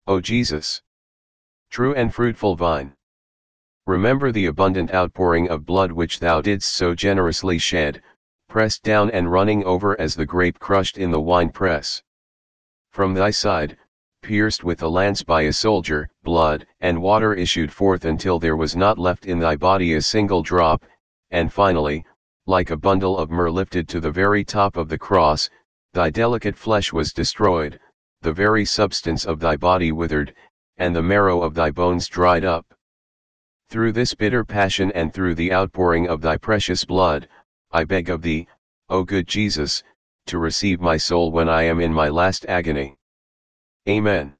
O Jesus, true and fruitful vine. Remember the abundant outpouring of blood which thou didst so generously shed, pressed down and running over as the grape crushed in the winepress. From thy side, pierced with a lance by a soldier, blood and water issued forth until there was not left in thy body a single drop, and finally, like a bundle of myrrh lifted to the very top of the cross, thy delicate flesh was destroyed, the very substance of thy body withered, and the marrow of thy bones dried up. Through this bitter passion and through the outpouring of thy precious blood, I beg of thee, O good Jesus, to receive my soul when I am in my last agony. Amen.